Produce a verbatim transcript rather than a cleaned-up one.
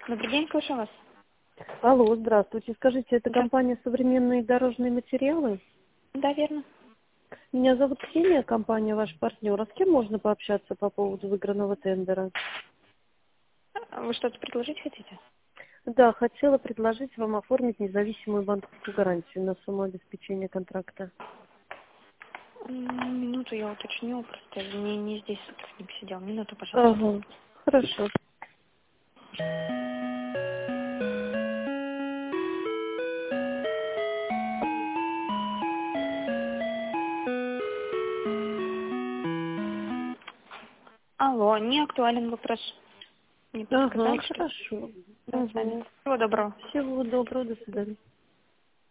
Добрый день, слушаю вас. Алло, здравствуйте. Скажите, это Да. компания «Современные дорожные материалы»? Да, верно. Меня зовут Ксения, компания «Ваш партнер». А с кем можно пообщаться по поводу выигранного тендера? А Вы что-то предложить хотите? Да, хотела предложить вам оформить независимую банковскую гарантию на сумму обеспечения контракта. М, Минуту я уточню, просто не, не здесь сотрудник сидел. Минуту, пожалуйста. Ага, хорошо. Алло, не актуален вопрос. Не Ага, подсказать, что ли? хорошо. Да, занят. Угу. Всего доброго. Всего доброго, до свидания.